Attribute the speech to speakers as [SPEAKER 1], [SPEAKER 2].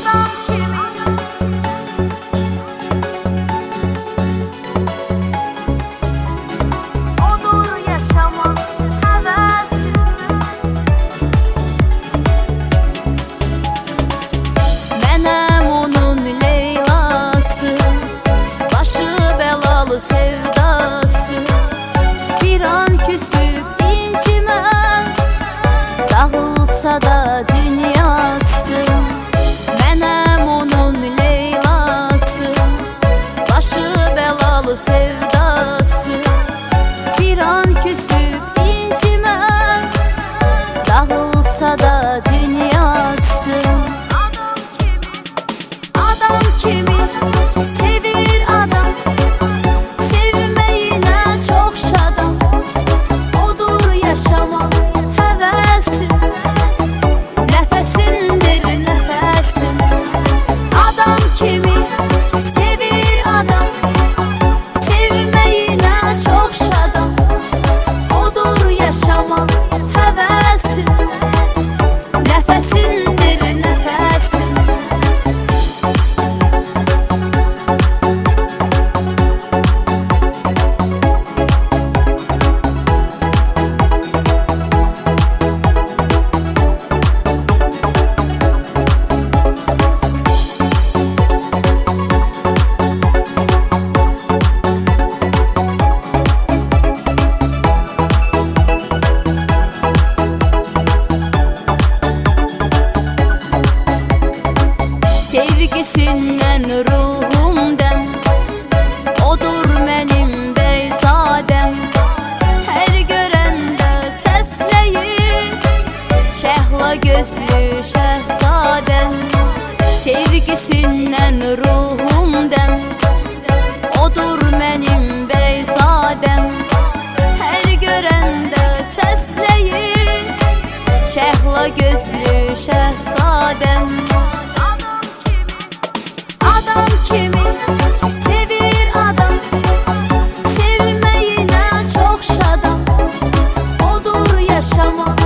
[SPEAKER 1] Adam kimi? Odur yaşamak həvəsi.
[SPEAKER 2] Mənəm onun Leylası, başı bəlalı sevdası. Bir an küsüb inciməz, dağılsa da dünyası. Mənəm onun Leylası, başı bəlalı sevdası. Bir an küsüb inciməz, dağılsa da dünyası.
[SPEAKER 1] Adam kimi sevir adam, sevməyinə çox şadam. Odur yaşamaq həvəsim, nəfəsindir nəfəsim. Adam kimi sevir adam, sevməyinə çox şadam. Odur yaşamaq həvəsim, nəfəsindir nəfəsim.
[SPEAKER 2] Sevgisindən ruhumdən, odur mənim beyzadəm. Hər görəndə səsləyir, şəhla gözlü şəhzadəm. Sevgisindən ruhumdən, odur mənim beyzadəm. Hər görəndə səsləyir, şəhla gözlü şəhzadəm.
[SPEAKER 1] Adam kimi sevir adam, sevməyinə çox şadam. Odur yaşamaq